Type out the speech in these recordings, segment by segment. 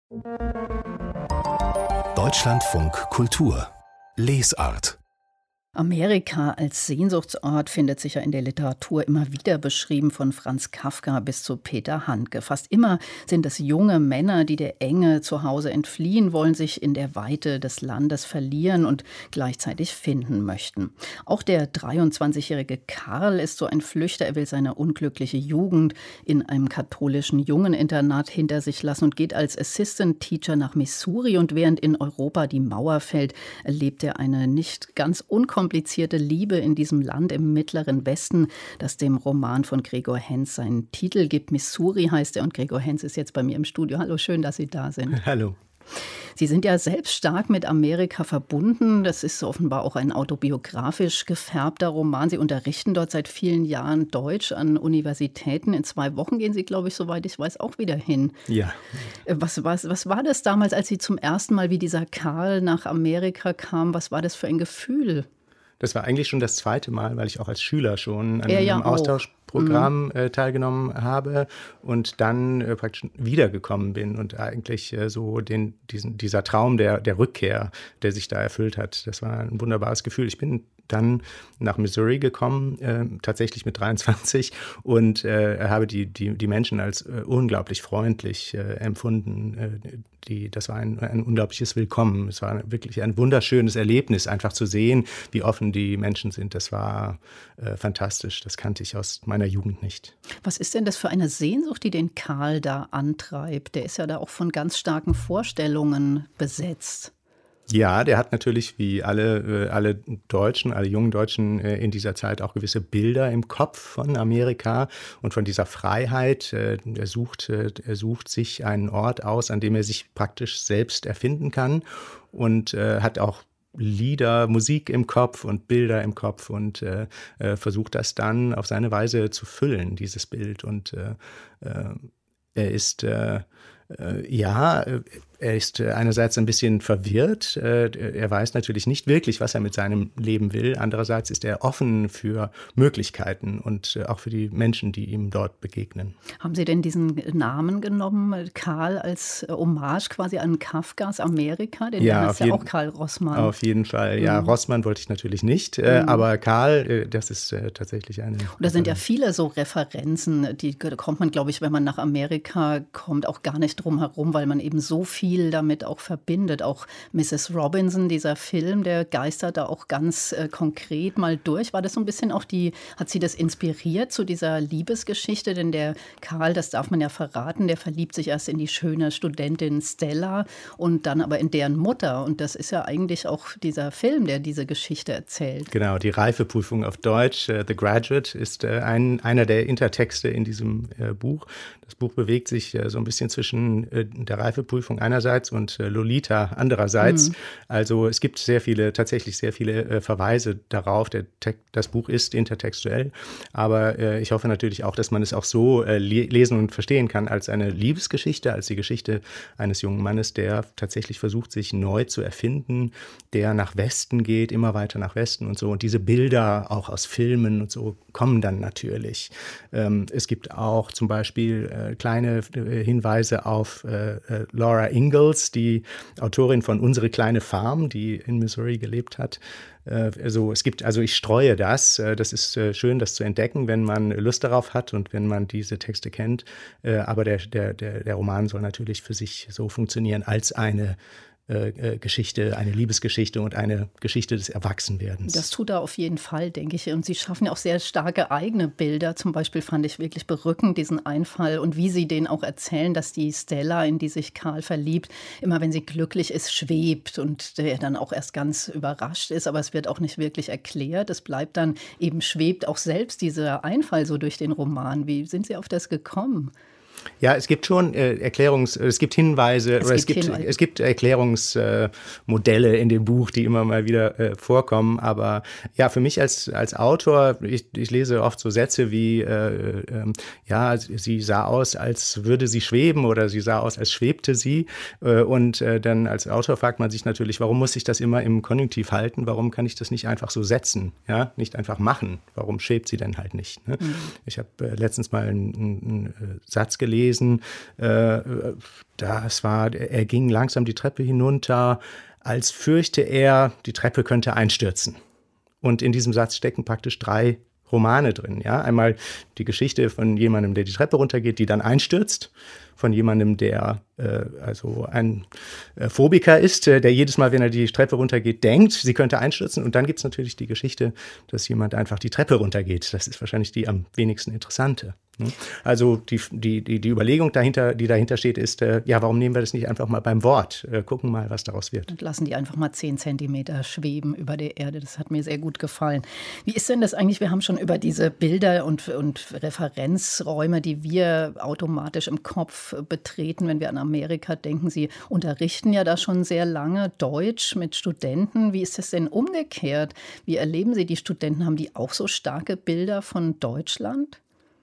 Deutschlandfunk Kultur Lesart. Amerika als Sehnsuchtsort findet sich ja in der Literatur immer wieder beschrieben, von Franz Kafka bis zu Peter Handke. Fast immer sind es junge Männer, die der Enge zu Hause entfliehen wollen, sich in der Weite des Landes verlieren und gleichzeitig finden möchten. Auch der 23-jährige Karl ist so ein Flüchter. Er will seine unglückliche Jugend in einem katholischen Jungeninternat hinter sich lassen und geht als Assistant Teacher nach Missouri. Und während in Europa die Mauer fällt, erlebt er eine nicht ganz unkomplizierte Liebe in diesem Land im Mittleren Westen, das dem Roman von Gregor Henz seinen Titel gibt. Missouri heißt er und Gregor Henz ist jetzt bei mir im Studio. Hallo, schön, dass Sie da sind. Hallo. Sie sind ja selbst stark mit Amerika verbunden. Das ist offenbar auch ein autobiografisch gefärbter Roman. Sie unterrichten dort seit vielen Jahren Deutsch an Universitäten. In 2 Wochen gehen Sie, glaube ich, soweit ich weiß, auch wieder hin. Ja. Was war das damals, als Sie zum ersten Mal wie dieser Karl nach Amerika kam? Was war das für ein Gefühl? Das war eigentlich schon das 2. Mal, weil ich auch als Schüler schon an einem Austauschprogramm teilgenommen habe und dann praktisch wiedergekommen bin und eigentlich so dieser Traum der Rückkehr, der sich da erfüllt hat. Das war ein wunderbares Gefühl. Ich bin dann nach Missouri gekommen, tatsächlich mit 23 und habe die Menschen als unglaublich freundlich empfunden. Das war ein unglaubliches Willkommen. Es war wirklich ein wunderschönes Erlebnis, einfach zu sehen, wie offen die Menschen sind. Das war fantastisch. Das kannte ich aus meiner Jugend nicht. Was ist denn das für eine Sehnsucht, die den Karl da antreibt? Der ist ja da auch von ganz starken Vorstellungen besetzt. Ja, der hat natürlich wie alle Deutschen, alle jungen Deutschen in dieser Zeit auch gewisse Bilder im Kopf von Amerika und von dieser Freiheit. Er sucht sich einen Ort aus, an dem er sich praktisch selbst erfinden kann und hat auch Lieder, Musik im Kopf und Bilder im Kopf und versucht das dann auf seine Weise zu füllen, dieses Bild. Und er ist er ist einerseits ein bisschen verwirrt. Er weiß natürlich nicht wirklich, was er mit seinem Leben will. Andererseits ist er offen für Möglichkeiten und auch für die Menschen, die ihm dort begegnen. Haben Sie denn diesen Namen genommen, Karl, als Hommage quasi an Kafkas Amerika? Denn der heißt ja auch Karl Rossmann. Auf jeden Fall. Ja, Rossmann wollte ich natürlich nicht. Aber Karl, das ist tatsächlich eine... Und da sind ja viele so Referenzen, da kommt man, glaube ich, wenn man nach Amerika kommt, auch gar nicht drum herum, weil man eben so viel damit auch verbindet. Auch Mrs. Robinson, dieser Film, der geistert da auch ganz konkret mal durch. War das so ein bisschen auch hat Sie das inspiriert zu dieser Liebesgeschichte? Denn der Karl, das darf man ja verraten, der verliebt sich erst in die schöne Studentin Stella und dann aber in deren Mutter. Und das ist ja eigentlich auch dieser Film, der diese Geschichte erzählt. Genau, die Reifeprüfung auf Deutsch, The Graduate, ist einer der Intertexte in diesem Buch. Das Buch bewegt sich so ein bisschen zwischen der Reifeprüfung einerseits und Lolita andererseits. Also es gibt tatsächlich sehr viele Verweise darauf. Das Buch ist intertextuell, aber ich hoffe natürlich auch, dass man es auch so lesen und verstehen kann als eine Liebesgeschichte, als die Geschichte eines jungen Mannes, der tatsächlich versucht, sich neu zu erfinden, der nach Westen geht, immer weiter nach Westen und so. Und diese Bilder auch aus Filmen und so kommen dann natürlich. Es gibt auch zum Beispiel kleine Hinweise auf Laura Ingalls, die Autorin von Unsere kleine Farm, die in Missouri gelebt hat. Ich streue das. Das ist schön, das zu entdecken, wenn man Lust darauf hat und wenn man diese Texte kennt. Aber der Roman soll natürlich für sich so funktionieren als eine Geschichte, eine Liebesgeschichte und eine Geschichte des Erwachsenwerdens. Das tut er auf jeden Fall, denke ich. Und Sie schaffen ja auch sehr starke eigene Bilder. Zum Beispiel fand ich wirklich berückend diesen Einfall und wie Sie den auch erzählen, dass die Stella, in die sich Karl verliebt, immer wenn sie glücklich ist, schwebt und der dann auch erst ganz überrascht ist. Aber es wird auch nicht wirklich erklärt. Es bleibt dann eben, schwebt auch selbst dieser Einfall so durch den Roman. Wie sind Sie auf das gekommen? Ja, es gibt schon es gibt Hinweise, es gibt Erklärungsmodelle in dem Buch, die immer mal wieder vorkommen. Aber ja, für mich als Autor, ich lese oft so Sätze wie, sie sah aus, als würde sie schweben oder sie sah aus, als schwebte sie. Und dann als Autor fragt man sich natürlich, warum muss ich das immer im Konjunktiv halten? Warum kann ich das nicht einfach so setzen? Ja, nicht einfach machen. Warum schwebt sie denn halt nicht? Ne? Ich habe letztens mal einen Satz gelesen, gelesen. Er ging langsam die Treppe hinunter, als fürchte er, die Treppe könnte einstürzen. Und in diesem Satz stecken praktisch 3 Romane drin. Ja? Einmal die Geschichte von jemandem, der die Treppe runtergeht, die dann einstürzt. Von jemandem, der also ein Phobiker ist, der jedes Mal, wenn er die Treppe runtergeht, denkt, sie könnte einstürzen. Und dann gibt es natürlich die Geschichte, dass jemand einfach die Treppe runtergeht. Das ist wahrscheinlich die am wenigsten interessante. Also die Überlegung dahinter, die dahinter steht, ist, warum nehmen wir das nicht einfach mal beim Wort? Gucken mal, was daraus wird. Und lassen die einfach mal 10 Zentimeter schweben über der Erde. Das hat mir sehr gut gefallen. Wie ist denn das eigentlich? Wir haben schon über diese Bilder und Referenzräume, die wir automatisch im Kopf betreten, wenn wir an Amerika denken. Sie unterrichten ja da schon sehr lange Deutsch mit Studenten. Wie ist das denn umgekehrt? Wie erleben Sie die Studenten? Haben die auch so starke Bilder von Deutschland?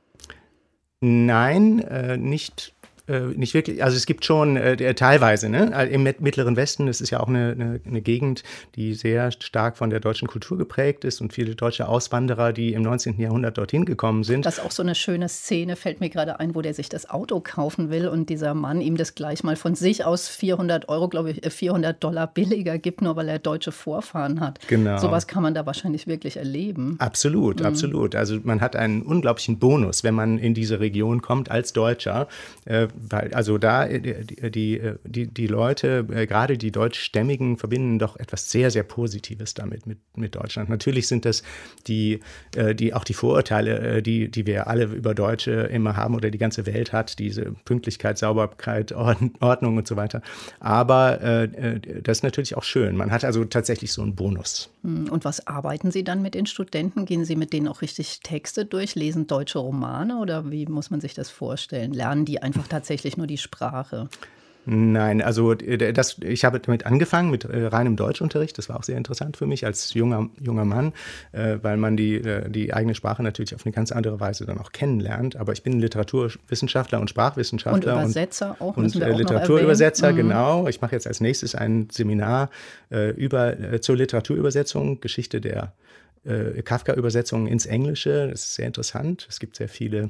Nein, nicht wirklich. Also es gibt schon teilweise, ne? Im Mittleren Westen, das ist ja auch eine Gegend, die sehr stark von der deutschen Kultur geprägt ist und viele deutsche Auswanderer, die im 19. Jahrhundert dorthin gekommen sind. Das ist auch so eine schöne Szene, fällt mir gerade ein, wo der sich das Auto kaufen will und dieser Mann ihm das gleich mal von sich aus 400 Euro, glaube ich, $400 billiger gibt, nur weil er deutsche Vorfahren hat. Genau. Sowas kann man da wahrscheinlich wirklich erleben. Absolut, absolut. Also man hat einen unglaublichen Bonus, wenn man in diese Region kommt als Deutscher, weil also da die Leute, gerade die Deutschstämmigen, verbinden doch etwas sehr, sehr Positives damit mit Deutschland. Natürlich sind das auch die Vorurteile, die wir alle über Deutsche immer haben oder die ganze Welt hat, diese Pünktlichkeit, Sauberkeit, Ordnung und so weiter. Aber das ist natürlich auch schön. Man hat also tatsächlich so einen Bonus. Und was arbeiten Sie dann mit den Studenten? Gehen Sie mit denen auch richtig Texte durch, lesen deutsche Romane oder wie muss man sich das vorstellen? Lernen die einfach tatsächlich nur die Sprache? Nein, also ich habe damit angefangen, mit reinem Deutschunterricht. Das war auch sehr interessant für mich als junger Mann, weil man die eigene Sprache natürlich auf eine ganz andere Weise dann auch kennenlernt. Aber ich bin Literaturwissenschaftler und Sprachwissenschaftler. Und Übersetzer auch, müssen wir auch Literaturübersetzer, noch genau. Ich mache jetzt als nächstes ein Seminar zur Literaturübersetzung, Geschichte der Kafka-Übersetzungen ins Englische. Das ist sehr interessant. Es gibt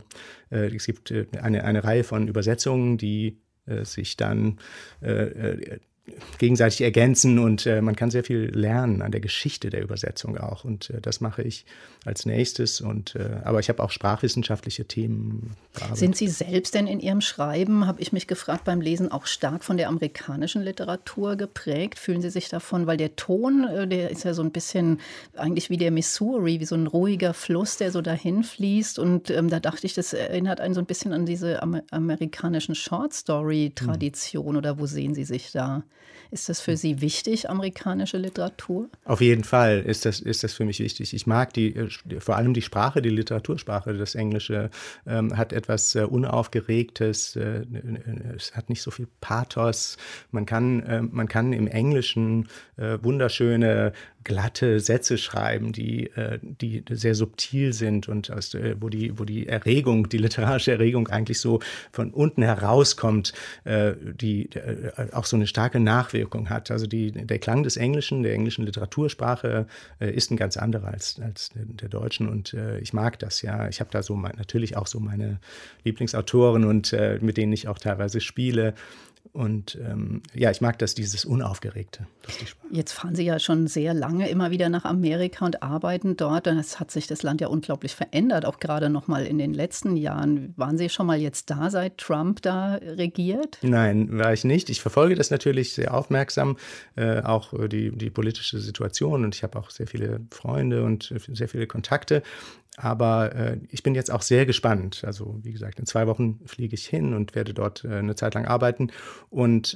eine Reihe von Übersetzungen, die sich dann gegenseitig ergänzen und man kann sehr viel lernen an der Geschichte der Übersetzung auch und das mache ich als nächstes aber ich habe auch sprachwissenschaftliche Themen bearbeitet. Sind Sie selbst denn in Ihrem Schreiben, habe ich mich gefragt, beim Lesen auch stark von der amerikanischen Literatur geprägt? Fühlen Sie sich davon, weil der Ton, der ist ja so ein bisschen eigentlich wie der Missouri, wie so ein ruhiger Fluss, der so dahin fließt und da dachte ich, das erinnert einen so ein bisschen an diese amerikanischen Short-Story-Tradition oder wo sehen Sie sich da? Ist das für Sie wichtig, amerikanische Literatur? Auf jeden Fall ist das für mich wichtig. Ich mag vor allem die Sprache, die Literatursprache. Das Englische hat etwas Unaufgeregtes, es hat nicht so viel Pathos. Man kann im Englischen wunderschöne, glatte Sätze schreiben, die sehr subtil sind und wo die Erregung, die literarische Erregung eigentlich so von unten herauskommt, die auch so eine starke Nachwirkung hat. Also der Klang der englischen Literatursprache ist ein ganz anderer als der deutschen und ich mag das, ja. Ich habe da natürlich auch so meine Lieblingsautoren und mit denen ich auch teilweise spiele. Und ich mag dieses Unaufgeregte. Jetzt fahren Sie ja schon sehr lange immer wieder nach Amerika und arbeiten dort. Es hat sich das Land ja unglaublich verändert, auch gerade noch mal in den letzten Jahren. Waren Sie schon mal jetzt da, seit Trump da regiert? Nein, war ich nicht. Ich verfolge das natürlich sehr aufmerksam, auch die politische Situation. Und ich habe auch sehr viele Freunde und sehr viele Kontakte. Aber ich bin jetzt auch sehr gespannt. Also wie gesagt, in 2 Wochen fliege ich hin und werde dort eine Zeit lang arbeiten. Und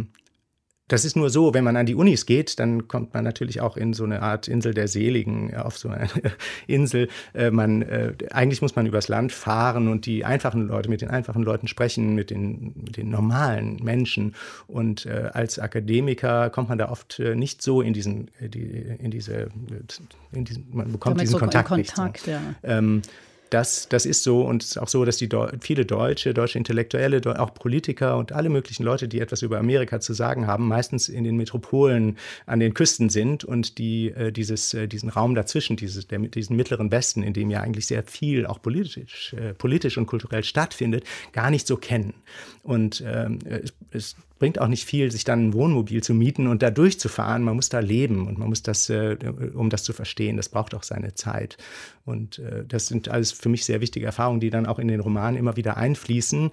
das ist nur so, wenn man an die Unis geht, dann kommt man natürlich auch in so eine Art Insel der Seligen, auf so eine Insel. Eigentlich muss man übers Land fahren und mit den einfachen Leuten sprechen, mit den normalen Menschen. Und als Akademiker kommt man da oft nicht so man bekommt diesen Kontakt nicht. Ja. Das ist so, und es ist auch so, dass viele deutsche Intellektuelle, auch Politiker und alle möglichen Leute, die etwas über Amerika zu sagen haben, meistens in den Metropolen an den Küsten sind und die diesen Raum dazwischen, diesen mittleren Westen, in dem ja eigentlich sehr viel auch politisch und kulturell stattfindet, gar nicht so kennen. Und es bringt auch nicht viel, sich dann ein Wohnmobil zu mieten und da durchzufahren. Man muss da leben und man muss das, um das zu verstehen, das braucht auch seine Zeit. Und das sind alles für mich sehr wichtige Erfahrungen, die dann auch in den Roman immer wieder einfließen.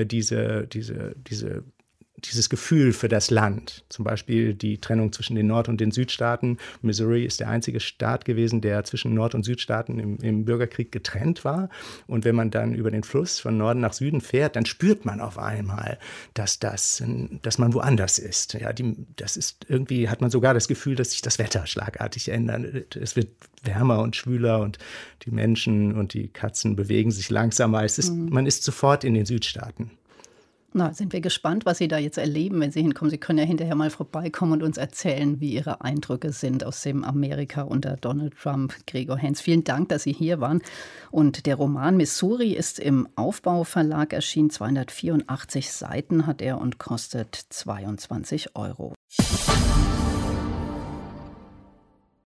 Dieses Gefühl für das Land, zum Beispiel die Trennung zwischen den Nord- und den Südstaaten. Missouri ist der einzige Staat gewesen, der zwischen Nord- und Südstaaten im Bürgerkrieg getrennt war. Und wenn man dann über den Fluss von Norden nach Süden fährt, dann spürt man auf einmal, dass man woanders ist. Ja, das ist irgendwie, hat man sogar das Gefühl, dass sich das Wetter schlagartig ändert. Es wird wärmer und schwüler und die Menschen und die Katzen bewegen sich langsamer. Man ist sofort in den Südstaaten. Na, sind wir gespannt, was Sie da jetzt erleben, wenn Sie hinkommen. Sie können ja hinterher mal vorbeikommen und uns erzählen, wie Ihre Eindrücke sind aus dem Amerika unter Donald Trump. Gregor Henz, vielen Dank, dass Sie hier waren. Und der Roman Missouri ist im Aufbau Verlag erschienen. 284 Seiten hat er und kostet 22 €.